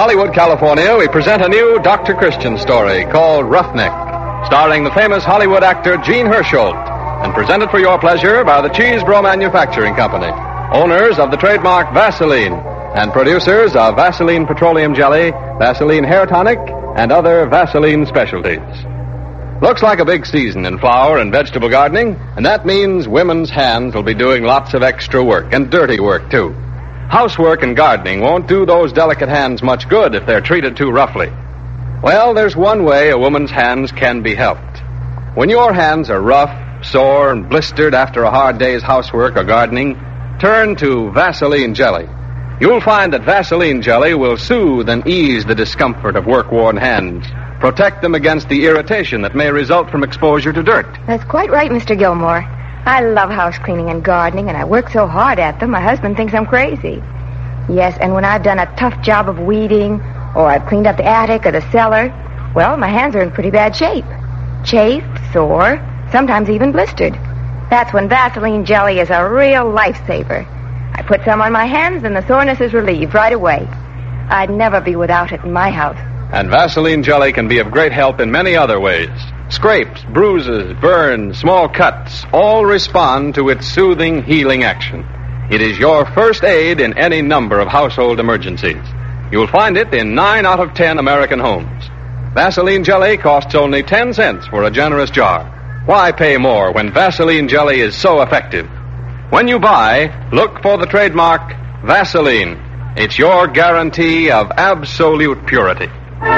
Hollywood, California, we present a new Dr. Christian story called Roughneck, starring the famous Hollywood actor Gene Herschel, and presented for your pleasure by the Cheesebro Manufacturing Company, owners of the trademark Vaseline, and producers of Vaseline Petroleum Jelly, Vaseline Hair Tonic, and other Vaseline specialties. Looks like a big season in flower and vegetable gardening, and that means women's hands will be doing lots of extra work, and dirty work, too. Housework and gardening won't do those delicate hands much good if they're treated too roughly. Well, there's one way a woman's hands can be helped. When your hands are rough, sore, and blistered after a hard day's housework or gardening, turn to Vaseline Jelly. You'll find that Vaseline Jelly will soothe and ease the discomfort of work-worn hands, protect them against the irritation that may result from exposure to dirt. That's quite right, Mr. Gilmore. I love house cleaning and gardening, and I work so hard at them, my husband thinks I'm crazy. Yes, and when I've done a tough job of weeding, or I've cleaned up the attic or the cellar, well, my hands are in pretty bad shape. Chafed, sore, sometimes even blistered. That's when Vaseline Jelly is a real lifesaver. I put some on my hands, and the soreness is relieved right away. I'd never be without it in my house. And Vaseline Jelly can be of great help in many other ways. Scrapes, bruises, burns, small cuts, all respond to its soothing, healing action. It is your first aid in any number of household emergencies. You'll find it in 9 out of 10 American homes. Vaseline Jelly costs only 10 cents for a generous jar. Why pay more when Vaseline Jelly is so effective? When you buy, look for the trademark Vaseline. It's your guarantee of absolute purity.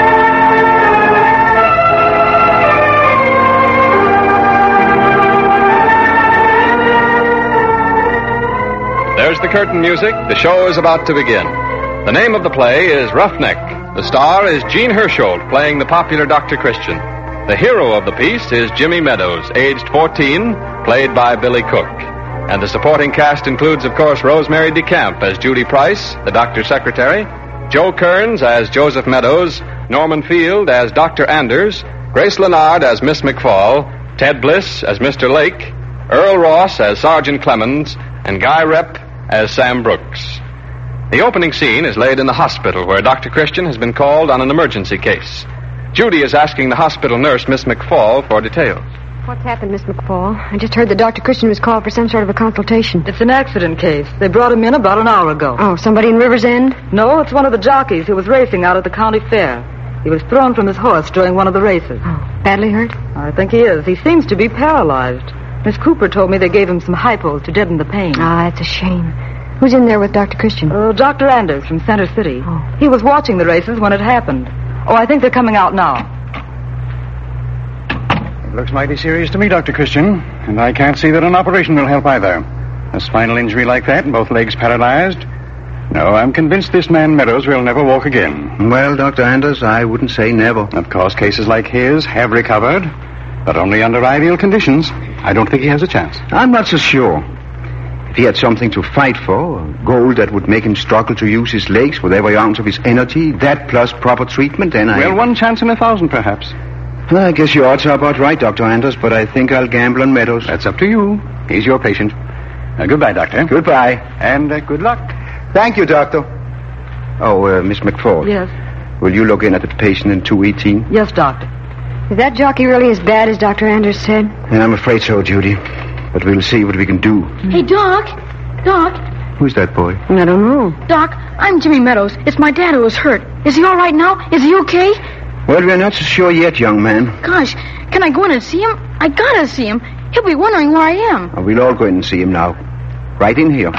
There's the curtain music. The show is about to begin. The name of the play is Roughneck. The star is Gene Herschel, playing the popular Dr. Christian. The hero of the piece is Jimmy Meadows, aged 14, played by Billy Cook. And the supporting cast includes, of course, Rosemary DeCamp as Judy Price, the doctor's secretary, Joe Kearns as Joseph Meadows, Norman Field as Dr. Anders, Grace Leonard as Miss McFall, Ted Bliss as Mr. Lake, Earl Ross as Sergeant Clemens, and Guy Rep as Sam Brooks. The opening scene is laid in the hospital where Dr. Christian has been called on an emergency case. Judy is asking the hospital nurse, Miss McFall, for details. What's happened, Miss McFall? I just heard that Dr. Christian was called for some sort of a consultation. It's an accident case. They brought him in about an hour ago. Oh, somebody in River's End? No, it's one of the jockeys who was racing out at the county fair. He was thrown from his horse during one of the races. Oh, badly hurt? I think he is. He seems to be paralyzed. Miss Cooper told me they gave him some hypos to deaden the pain. Ah, that's a shame. Who's in there with Dr. Christian? Dr. Anders from Center City. Oh. He was watching the races when it happened. Oh, I think they're coming out now. It looks mighty serious to me, Dr. Christian, and I can't see that an operation will help either. A spinal injury like that and both legs paralyzed? No, I'm convinced this man Meadows will never walk again. Well, Dr. Anders, I wouldn't say never. Of course, cases like his have recovered, but only under ideal conditions. I don't think he has a chance. I'm not so sure. If he had something to fight for, a goal that would make him struggle to use his legs with every ounce of his energy, that plus proper treatment, then Well, 1 chance in 1,000, perhaps. Well, I guess your odds are about right, Dr. Anders, but I think I'll gamble on Meadows. That's up to you. He's your patient. Goodbye, Doctor. Goodbye. And good luck. Thank you, Doctor. Oh, Miss McFall. Yes? Will you look in at the patient in 218? Yes, Doctor. Is that jockey really as bad as Dr. Anders said? And I'm afraid so, Judy. But we'll see what we can do. Hey, Doc. Doc. Who's that boy? I don't know. Doc, I'm Jimmy Meadows. It's my dad who was hurt. Is he all right now? Is he okay? Well, we're not so sure yet, young man. Gosh, can I go in and see him? I gotta see him. He'll be wondering where I am. Oh, we'll all go in and see him now. Right in here.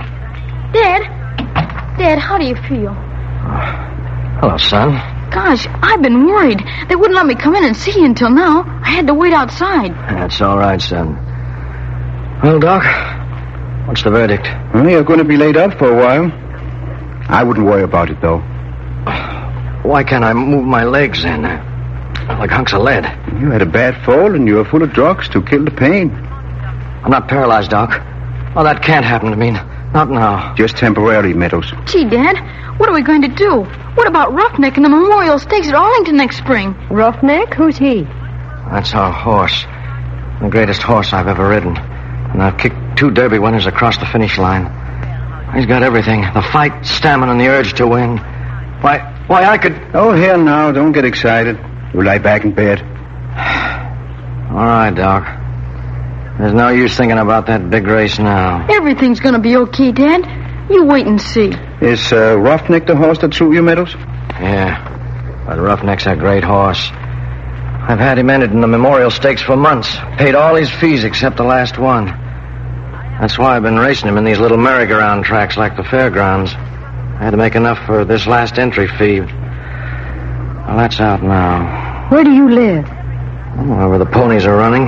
Dad, how do you feel? Hello, son. Gosh, I've been worried. They wouldn't let me come in and see you until now. I had to wait outside. That's all right, son. Well, Doc, what's the verdict? Well, you're going to be laid up for a while. I wouldn't worry about it, though. Why can't I move my legs then? Like hunks of lead. You had a bad fall and you were full of drugs to kill the pain. I'm not paralyzed, Doc. Oh, that can't happen to me. Not now. Just temporarily, Meadows. Gee, Dad, what are we going to do? What about Roughneck and the Memorial Stakes at Arlington next spring? Roughneck? Who's he? That's our horse. The greatest horse I've ever ridden. And I've kicked 2 Derby winners across the finish line. He's got everything. The fight, stamina, and the urge to win. Why, Why, I could... Oh, here now. Don't get excited. You lie back in bed. All right, Doc. There's no use thinking about that big race now. Everything's gonna be okay, Dad. You wait and see. Is Roughneck the horse that threw you, Meadows? Yeah, but Roughneck's a great horse. I've had him entered in the Memorial Stakes for months. Paid all his fees except the last one. That's why I've been racing him in these little merry-go-round tracks like the fairgrounds. I had to make enough for this last entry fee. Well, that's out now. Where do you live? Where the ponies are running.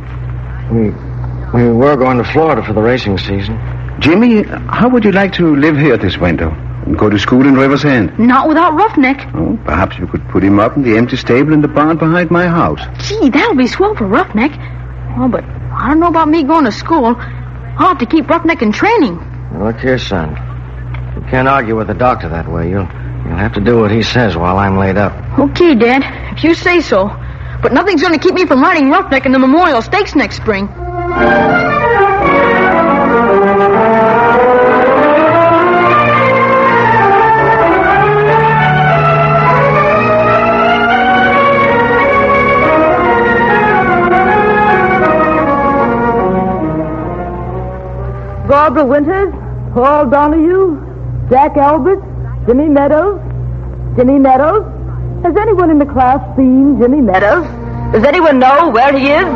We were going to Florida for the racing season. Jimmy, how would you like to live here this winter? And go to school in River's End? Not without Roughneck. Oh, perhaps you could put him up in the empty stable in the barn behind my house. Gee, that'll be swell for Roughneck. Oh, but I don't know about me going to school. I'll have to keep Roughneck in training. Now, look here, son. You can't argue with the doctor that way. You'll have to do what he says while I'm laid up. Okay, Dad, if you say so. But nothing's going to keep me from riding Roughneck in the Memorial Stakes next spring. Barbara Winters, Paul Donahue, Jack Albert, Jimmy Meadows. Jimmy Meadows? Has anyone in the class seen Jimmy Meadows? Does anyone know where he is?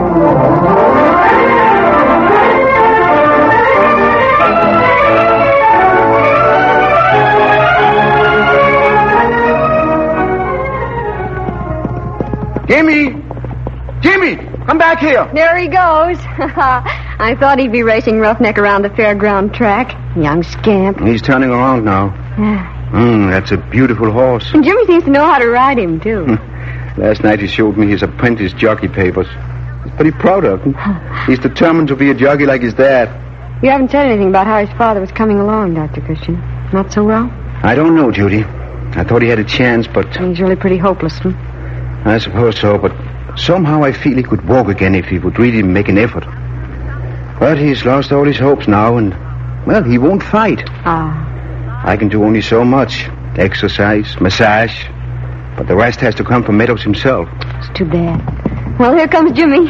Jimmy, come back here. There he goes. I thought he'd be racing Roughneck around the fairground track. Young scamp. He's turning around now. That's a beautiful horse. And Jimmy seems to know how to ride him, too. Last night he showed me his apprentice jockey papers. He's pretty proud of him. He's determined to be a jockey like his dad. You haven't said anything about how his father was coming along, Dr. Christian. Not so well? I don't know, Judy. I thought he had a chance, but... He's really pretty hopeless, huh? I suppose so, but somehow I feel he could walk again if he would really make an effort. But he's lost all his hopes now, and, well, he won't fight. I can do only so much. Exercise, massage. But the rest has to come from Meadows himself. It's too bad. Well, here comes Jimmy.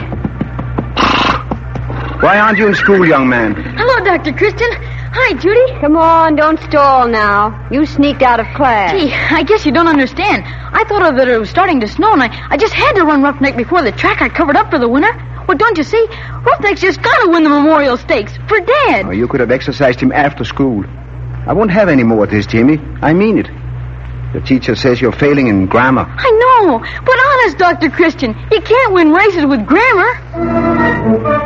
Why aren't you in school, young man? Hello, Dr. Christian. Hi, Judy. Come on, don't stall now. You sneaked out of class. Gee, I guess you don't understand. I thought of it was starting to snow, and I just had to run Roughneck before the track got covered up for the winter. Well, don't you see? Roughneck's just got to win the Memorial Stakes for Dad. Oh, you could have exercised him after school. I won't have any more of this, Jimmy. I mean it. The teacher says you're failing in grammar. I know, but honest, Dr. Christian, you can't win races with grammar.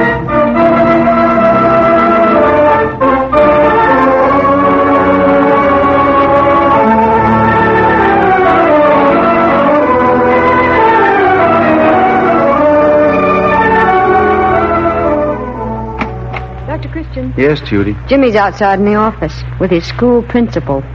Dr. Christian? Yes, Judy. Jimmy's outside in the office with his school principal.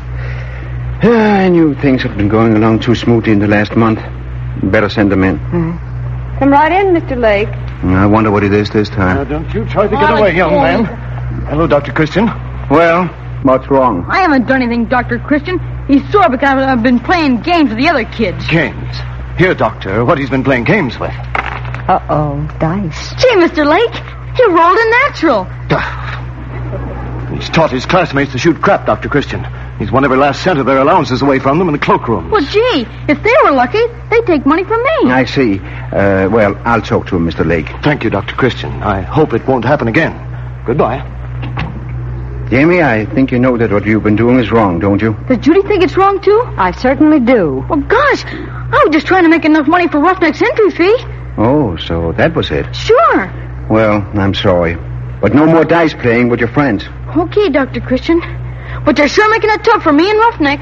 I knew things had been going along too smoothly in the last month. Better send them in. Come right in, Mr. Lake. I wonder what it is this time. Don't you try to get away, young man. Hello, Dr. Christian. Well, what's wrong? I haven't done anything, Dr. Christian. He's sore because I've been playing games with the other kids. Games? Here, Doctor, what he's been playing games with. Uh-oh, dice. Gee, Mr. Lake, he rolled a natural. He's taught his classmates to shoot crap, Dr. Christian. He's won every last cent of their allowances away from them in the cloakroom. Well, gee, if they were lucky, they'd take money from me. I see. Well, I'll talk to him, Mr. Lake. Thank you, Dr. Christian. I hope it won't happen again. Goodbye. Jamie, I think you know that what you've been doing is wrong, don't you? Does Judy think it's wrong, too? I certainly do. Well, gosh, I was just trying to make enough money for Roughneck's entry fee. Oh, so that was it. Sure. Well, I'm sorry. But no more dice playing with your friends. Okay, Dr. Christian. But they're sure making it tough for me and Roughneck.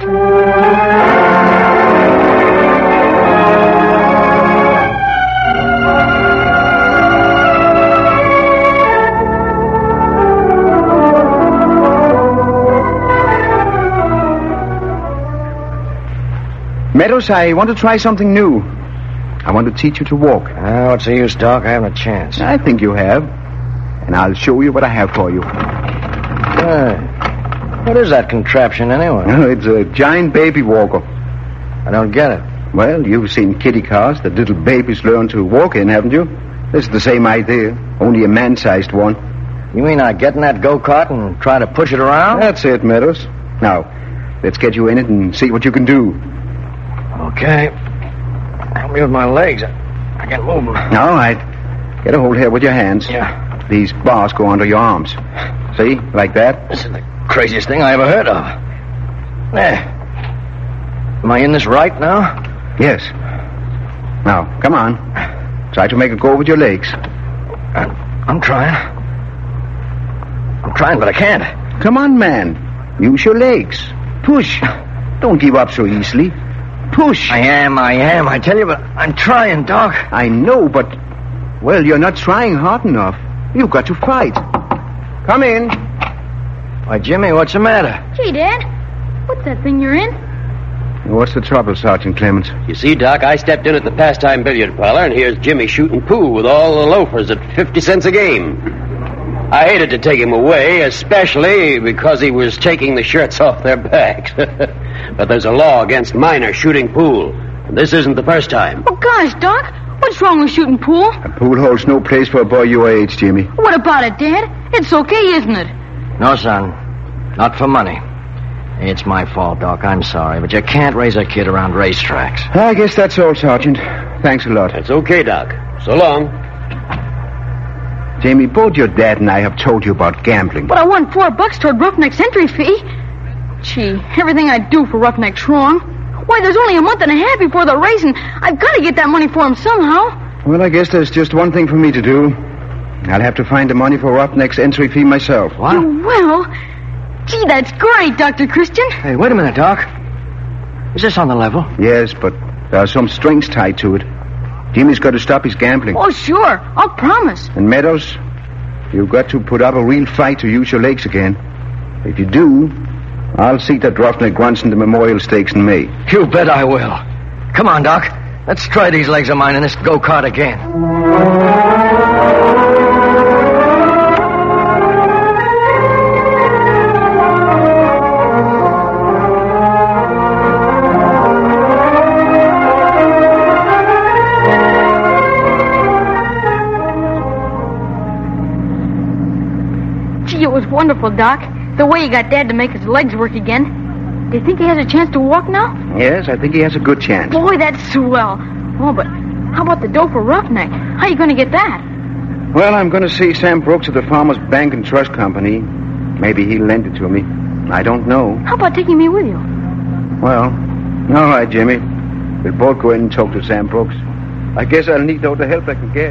Meadows, I want to try something new. I want to teach you to walk. What's the use, Doc? I haven't a chance. I think you have. And I'll show you what I have for you. What is that contraption, anyway? Oh, it's a giant baby walker. I don't get it. Well, you've seen kiddie cars that little babies learn to walk in, haven't you? This is the same idea, only a man-sized one. You mean I get in that go-kart and try to push it around? That's it, Meadows. Now, let's get you in it and see what you can do. Okay. Help me with my legs. I can't move them. All right. Get a hold here with your hands. Yeah. These bars go under your arms. See? Like that? This is the craziest thing I ever heard of. There. Am I in this right now? Yes. Now, come on. Try to make it go with your legs. I'm trying. I'm trying, but I can't. Come on, man. Use your legs. Push. Don't give up so easily. Push. I am. I tell you, but I'm trying, Doc. I know, but... Well, you're not trying hard enough. You've got to fight. Come in. Why, Jimmy, what's the matter? Gee, Dad, what's that thing you're in? What's the trouble, Sergeant Clemens? You see, Doc, I stepped in at the pastime billiard parlor, and here's Jimmy shooting pool with all the loafers at 50 cents a game. I hated to take him away, especially because he was taking the shirts off their backs. But there's a law against minors shooting pool, and this isn't the first time. Oh, gosh, Doc, what's wrong with shooting pool? A pool holds no place for a boy your age, Jimmy. What about it, Dad? It's okay, isn't it? No, son. Not for money. It's my fault, Doc. I'm sorry, but you can't raise a kid around racetracks. I guess that's all, Sergeant. Thanks a lot. That's okay, Doc. So long. Jamie, both your dad and I have told you about gambling. But I won $4 toward Roughneck's entry fee. Gee, everything I do for Roughneck's wrong. Why, there's only a month and a half before the race, and I've got to get that money for him somehow. Well, I guess there's just one thing for me to do. I'll have to find the money for Roughneck's entry fee myself. What? Well, gee, that's great, Dr. Christian. Hey, wait a minute, Doc. Is this on the level? Yes, but there are some strings tied to it. Jimmy's got to stop his gambling. Oh, sure. I'll promise. And Meadows, you've got to put up a real fight to use your legs again. If you do, I'll see that Roughneck runs in the Memorial Stakes in May. You bet I will. Come on, Doc. Let's try these legs of mine in this go-kart again. It was wonderful, Doc. The way you got Dad to make his legs work again. Do you think he has a chance to walk now? Yes, I think he has a good chance. Boy, that's swell. Oh, but how about the dough for Roughneck? How are you going to get that? Well, I'm going to see Sam Brooks at the Farmers Bank and Trust Company. Maybe he'll lend it to me. I don't know. How about taking me with you? Well, all right, Jimmy. We'll both go in and talk to Sam Brooks. I guess I'll need all the help I can get.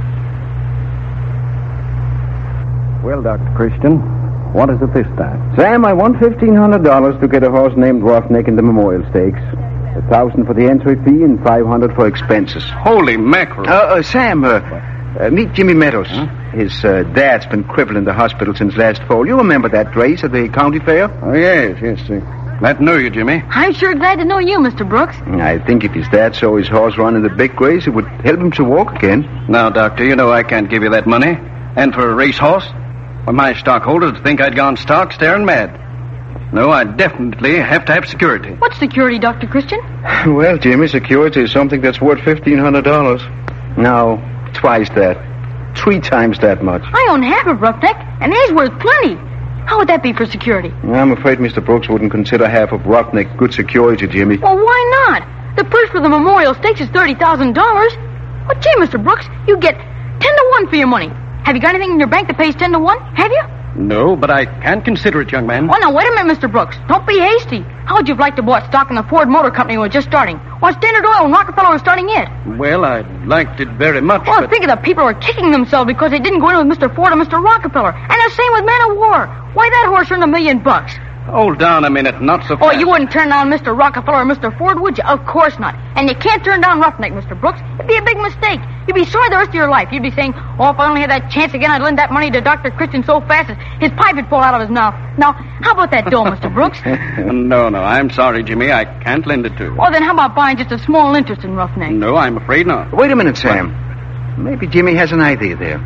Well, Dr. Christian, what is it this time? Sam, I want $1,500 to get a horse named Roughneck in the Memorial Stakes. $1,000 for the entry fee and $500 for expenses. Holy mackerel. Sam, meet Jimmy Meadows. Huh? His dad's been crippled in the hospital since last fall. You remember that race at the county fair? Oh, yes. Glad to know you, Jimmy. I'm sure glad to know you, Mr. Brooks. I think if his dad saw his horse run in the big race, it would help him to walk again. Now, Doctor, you know I can't give you that money. And for a racehorse? Well, my stockholders would think I'd gone stark, staring mad. No, I definitely have to have security. What security, Dr. Christian? Well, Jimmy, security is something that's worth $1,500. No, twice that. 3 times that much. I own half of Roughneck, and he's worth plenty. How would that be for security? I'm afraid Mr. Brooks wouldn't consider half of Roughneck good security, Jimmy. Well, why not? The purse for the Memorial Stakes is $30,000. Well, gee, Mr. Brooks, you get 10-1 for your money. Have you got anything in your bank that pays 10-1? Have you? No, but I can't consider it, young man. Oh, now, wait a minute, Mr. Brooks. Don't be hasty. How would you have liked to bought stock in the Ford Motor Company when it was just starting? Or Standard Oil and Rockefeller were starting it? Well, I liked it very much, Well, but... think of the people who are kicking themselves because they didn't go in with Mr. Ford or Mr. Rockefeller. And the same with Man of War. Why, that horse earned $1 million. Hold down a minute, not so fast. Oh, you wouldn't turn down Mr. Rockefeller or Mr. Ford, would you? Of course not. And you can't turn down Roughneck, Mr. Brooks. It'd be a big mistake. You'd be sorry the rest of your life. You'd be saying, oh, if I only had that chance again, I'd lend that money to Dr. Christian so fast that his pipe would fall out of his mouth. Now, how about that dough, Mr. Brooks? No, I'm sorry, Jimmy. I can't lend it to you. Well, then how about buying just a small interest in Roughneck? No, I'm afraid not. Wait a minute, Sam. Maybe Jimmy has an idea there.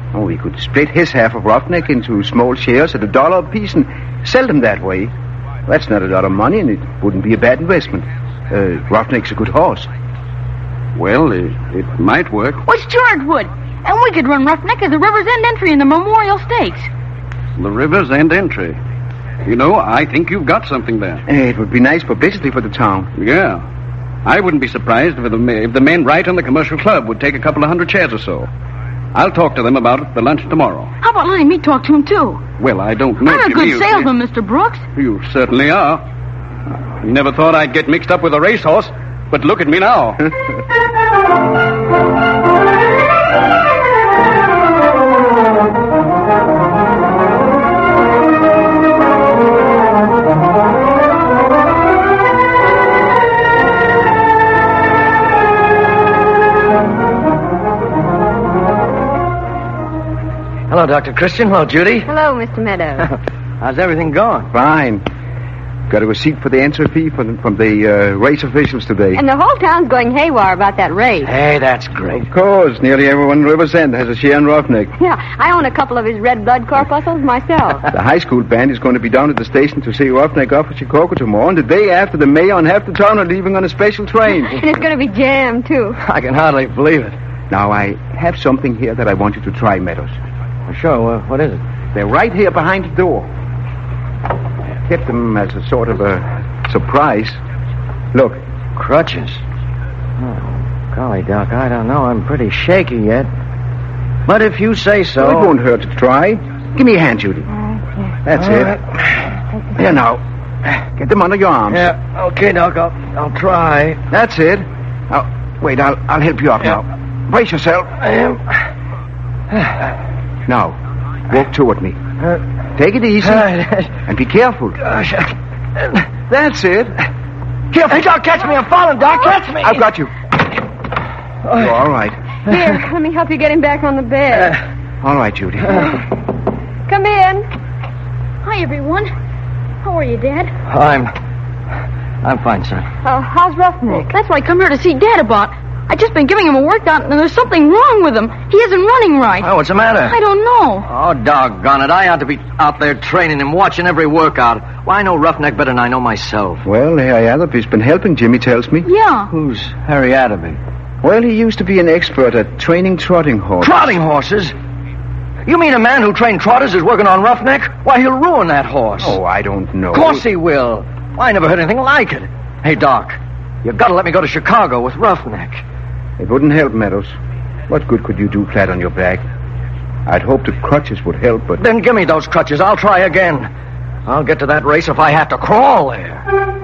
Oh, he could split his half of Roughneck into small shares at $1 apiece and sell them that way. That's not a lot of money, and it wouldn't be a bad investment. Roughneck's a good horse. Well, it might work. Well, sure it would. And we could run Roughneck as the River's End entry in the Memorial Stakes. The River's End entry. You know, I think you've got something there. It would be nice publicity for the town. Yeah. I wouldn't be surprised if the men right on the commercial club would take a couple of hundred shares or so. I'll talk to them about it for lunch tomorrow. How about letting me talk to him, too? Well, I don't know. I'm a good salesman, Mr. Brooks. You certainly are. You never thought I'd get mixed up with a racehorse, but look at me now. Hello, Dr. Christian. Hello, Judy. Hello, Mr. Meadows. How's everything going? Fine. Got a receipt for the entry fee from the race officials today. And the whole town's going haywire about that race. Hey, that's great. Of course. Nearly everyone in River's End has a share in Roughneck. Yeah, I own a couple of his red blood corpuscles myself. The high school band is going to be down at the station to see Roughneck off at Chicago tomorrow, and the day after, the mayor and half the town are leaving on a special train. And it's going to be jammed, too. I can hardly believe it. Now, I have something here that I want you to try, Meadows. Sure, what is it? They're right here behind the door. Kept them as a sort of a surprise. Look. Crutches. Oh, golly, Doc, I don't know. I'm pretty shaky yet. But if you say so... Well, it won't hurt to try. Give me a hand, Judy. That's All it. Right. Here now. Get them under your arms. Yeah, okay, Doc, I'll try. That's it. Now, wait, I'll help you up now. Brace yourself. I am. Now, walk toward me. Take it easy. And be careful. Gosh. That's it. Careful. Hey, Doc, catch me. I'm falling, Doc. Catch me. I've got you. You're all right. Here, let me help you get him back on the bed. All right, Judy. Come in. Hi, everyone. How are you, Dad? I'm fine, son. How's Roughneck? That's what I come here to see Dad about. I've just been giving him a workout, and there's something wrong with him. He isn't running right. Oh, what's the matter? I don't know. Oh, doggone it. I ought to be out there training him, watching every workout. Why, I know Roughneck better than I know myself. Well, Harry Atherby's been helping, Jimmy tells me. Yeah. Who's Harry Atherby? Well, he used to be an expert at training trotting horses. Trotting horses? You mean a man who trained trotters is working on Roughneck? Why, he'll ruin that horse. Oh, I don't know. Of course he will. Why, I never heard anything like it. Hey, Doc, you've got to let me go to Chicago with Roughneck. It wouldn't help, Meadows. What good could you do flat on your back? I'd hoped the crutches would help, but... Then give me those crutches. I'll try again. I'll get to that race if I have to crawl there.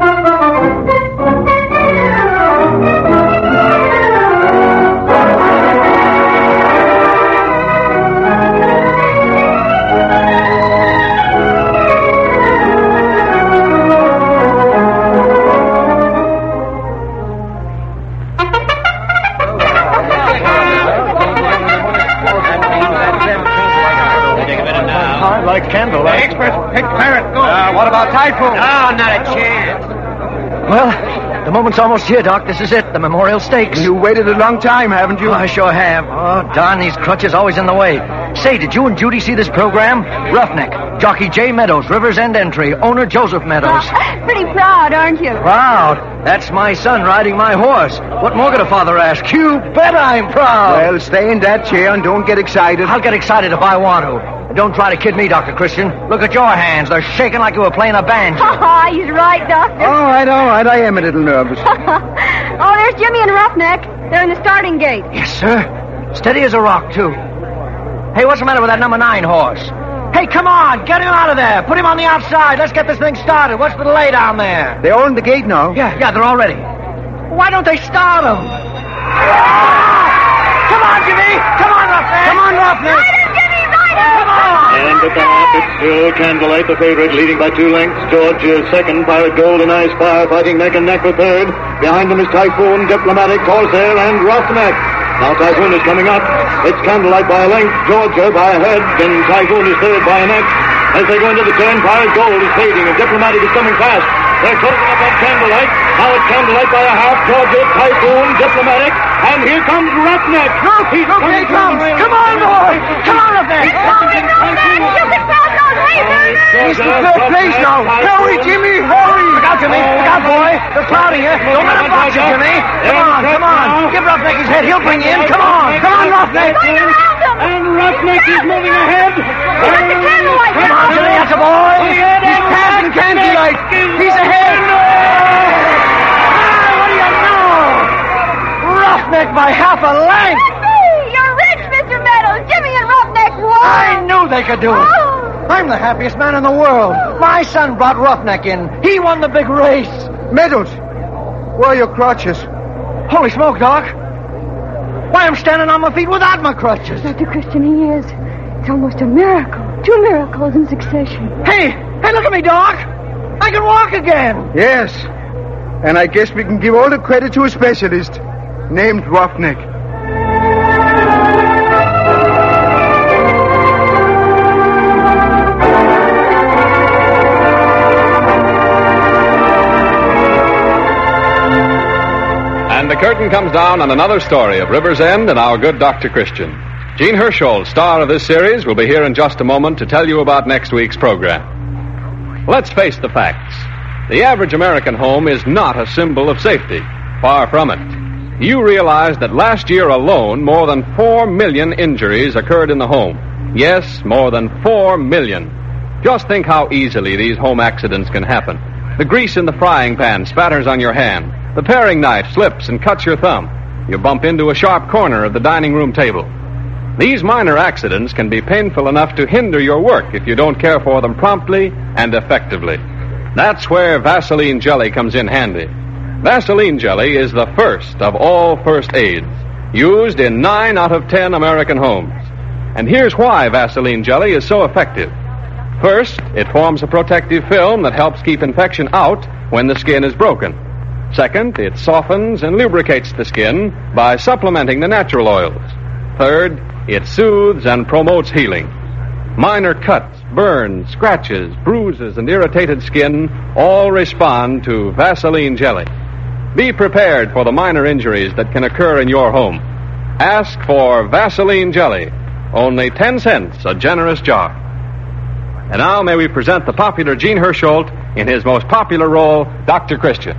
What about Typhoon? Oh, not a chance. Well, the moment's almost here, Doc. This is it, the Memorial Stakes. You waited a long time, haven't you? Oh, I sure have. Oh, darn, these crutches always in the way. Say, did you and Judy see this program? Roughneck, jockey J. Meadows, River's End entry, owner Joseph Meadows. Pretty proud, aren't you? Proud? That's my son riding my horse. What more could a father ask? You bet I'm proud. Well, stay in that chair and don't get excited. I'll get excited if I want to. Don't try to kid me, Dr. Christian. Look at your hands. They're shaking like you were playing a banjo. He's right, Doctor. All right. I am a little nervous. Oh, there's Jimmy and Roughneck. They're in the starting gate. Yes, sir. Steady as a rock, too. Hey, what's the matter with that number 9 horse? Hey, come on. Get him out of there. Put him on the outside. Let's get this thing started. What's the delay down there? They're all in the gate now. Yeah, they're all ready. Why don't they start them? Come on, Jimmy. Come on, Roughneck. Come on, Roughneck. Come on. And at the half, it's still Candlelight, the favorite, leading by 2 lengths. George is second. Pirate Gold and Ice Fire fighting neck and neck for third. Behind them is Typhoon, Diplomatic, Corsair, and Roughneck. Now Typhoon is coming up. It's Candlelight by a length, Georgia by a head, then Typhoon is third by a neck. As they go into the turn, Pirate Gold is fading, and Diplomatic is coming fast. They're closing up on Candlelight. Now it's Candlelight by a half. Georgia, Typhoon, Diplomatic. And here comes Roughneck. Look, here he comes. Come on, boy. Come on, Roughneck. He's in third place now. Hurry, Jimmy, hurry. Look out, Jimmy. Look out, boy. They're crowding you. Don't let him box you, Jimmy. Come on. Give Roughneck his head. He'll bring you in. Come on, Roughneck. And Roughneck is moving ahead. Come on, Jimmy. That's a boy. He's passing Candlelight. He's ahead. What do you know? Roughneck by half a length. You're rich, Mr. Meadows. Jimmy and Roughneck won. I knew they could do it. I'm the happiest man in the world. My son brought Roughneck in. He won the big race. Meadows, where are your crutches? Holy smoke, Doc. Why, I'm standing on my feet without my crutches. Dr. Christian, he is. It's almost a miracle. 2 miracles in succession. Hey, look at me, Doc. I can walk again. Yes. And I guess we can give all the credit to a specialist named Roughneck. And the curtain comes down on another story of River's End and our good Dr. Christian. Gene Hersholt, star of this series, will be here in just a moment to tell you about next week's program. Let's face the facts. The average American home is not a symbol of safety. Far from it. You realize that last year alone, more than 4 million injuries occurred in the home. Yes, more than 4 million. Just think how easily these home accidents can happen. The grease in the frying pan spatters on your hand. The paring knife slips and cuts your thumb. You bump into a sharp corner of the dining room table. These minor accidents can be painful enough to hinder your work if you don't care for them promptly and effectively. That's where Vaseline Jelly comes in handy. Vaseline Jelly is the first of all first aids, used in 9 out of 10 American homes. And here's why Vaseline Jelly is so effective. First, it forms a protective film that helps keep infection out when the skin is broken. Second, it softens and lubricates the skin by supplementing the natural oils. Third, it soothes and promotes healing. Minor cuts, burns, scratches, bruises, and irritated skin all respond to Vaseline Jelly. Be prepared for the minor injuries that can occur in your home. Ask for Vaseline Jelly, only 10 cents a generous jar. And now may we present the popular Gene Hersholt in his most popular role, Dr. Christian.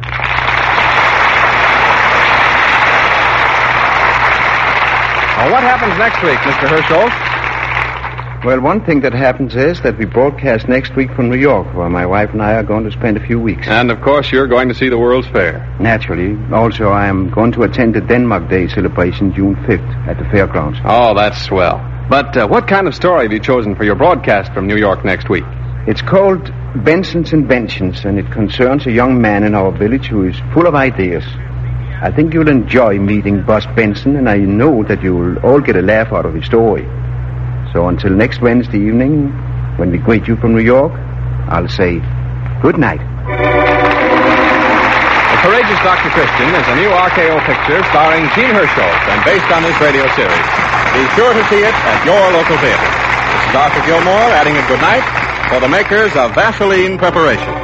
Well, what happens next week, Mr. Hersholt? Well, one thing that happens is that we broadcast next week from New York, where my wife and I are going to spend a few weeks. And, of course, you're going to see the World's Fair. Naturally. Also, I am going to attend the Denmark Day celebration June 5th at the fairgrounds. Oh, that's swell. But what kind of story have you chosen for your broadcast from New York next week? It's called Benson's Inventions, and it concerns a young man in our village who is full of ideas. I think you'll enjoy meeting Buzz Benson, and I know that you'll all get a laugh out of his story. So until next Wednesday evening, when we greet you from New York, I'll say good night. The Courageous Dr. Christian is a new RKO picture starring Gene Hersholt and based on his radio series. Be sure to see it at your local theater. This is Arthur Gilmore adding a good night for the makers of Vaseline Preparation.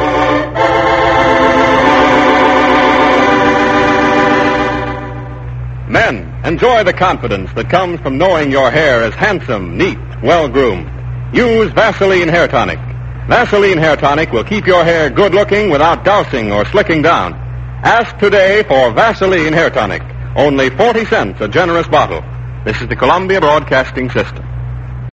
Men, enjoy the confidence that comes from knowing your hair is handsome, neat, well-groomed. Use Vaseline Hair Tonic. Vaseline Hair Tonic will keep your hair good-looking without dousing or slicking down. Ask today for Vaseline Hair Tonic. Only 40 cents a generous bottle. This is the Columbia Broadcasting System.